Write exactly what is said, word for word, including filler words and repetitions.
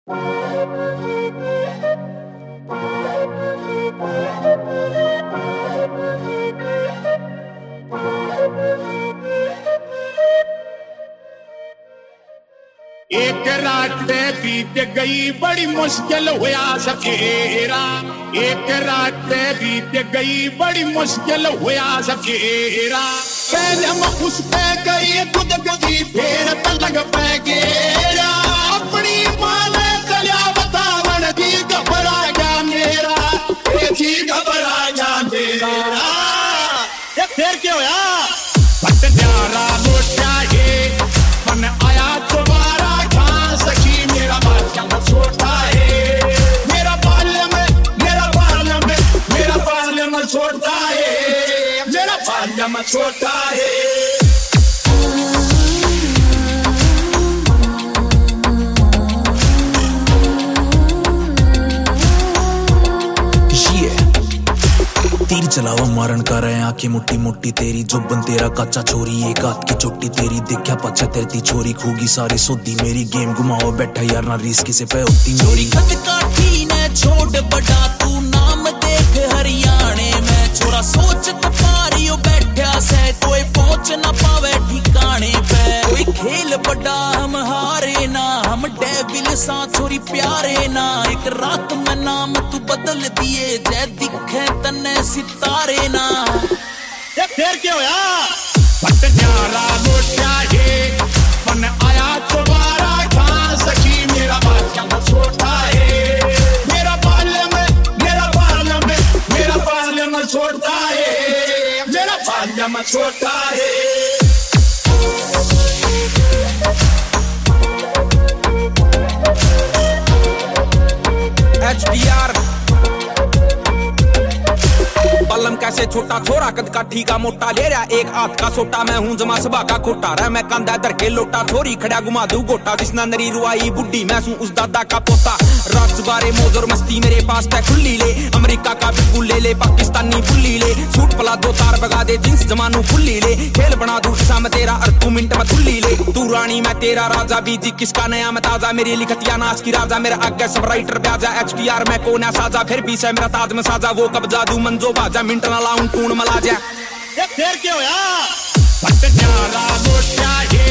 एक रात बीत गई बड़ी मुश्किल हुआ सकेरा, एक रात बीत गई बड़ी मुश्किल हुआ सकेरा। पहले मैं उस पे गई खुद गई फिर तलग पे गेरा, अपनी माने चलिया बतावन दी घबरा गया मेरा, जी घबरा गया मेरा। ये फिर क्यों यार पट प्यारा लोटा ये मन आया दोबारा सखी मेरा बाल छोटा है, मेरा बाल में मेरा बाल में मेरा बाल में छोटा है, मेरा बाल में छोटा है। तीर चलावा मारन कर रहे आंखें मुट्ठी मुट्ठी तेरी जुबन तेरा कच्चा छोरी, एक हाथ की चोटी तेरी देखा पछा तेरी छोरी खूगी सारी सोदी मेरी गेम घुमाओ बैठा यार ना रीस किसे पे होती छोरी कद काठी ने छोड़ बड़ा तू नाम देख हरियाणे में, छोरा सोच तो पारियो बैठा से कोई पहुंच ना पावे ठिकाने पे, कोई खेल बड़ा हम हारे ना हम डेविल सा छोरी प्यारे ना, एक रात में नाम तू बदल दिए जय दिखे तन्ने सितारे ना। ये फिर क्यों यार पट प्यारा लोटा ये मन आया दोबारा कहाँ सखी मेरा बाल छोटा है, मेरा बाल में मेरा बाल में मेरा बाल में छोटा है, मेरा बाल में छोटा है। एच डी आर पलम कैसे छोटा छोरा कद का ठीका मोटा ले रहा एक हाथ का सोटा, मैं हूं जमा सभा का खोटा रहा मैं कंधा दर के लोटा, छोरी खड़ा घुमा दू गोटा जिसना नरी रुआई बुड्ढी मैं सू उस दादा का पोता, रात बारे मौज और मस्ती मेरे पास तय खुली ले, अमेरिका का बिल्कुल ले ले पाकिस्तानी बुल्ली ले, सूट पला दो तार बगा दे जींस जमानू फुल्ली ले, खेल बना दू सा मैं तेरा और तू मिनट में तुल्ली ले, तू रानी मैं तेरा राजा बीजी किसका नया मैं ताजा, मेरी लिखतिया नाच की राजा मेरा आगे सब राइटर ब्याजा, एच डी आर मैं कोना साजा फिर भी से मेरा ताज में साजा वो कब जादू मंजो बाजा मिनट ना लाऊं टून मला जा। ये फिर क्यों यार पट प्यारा लोटा ये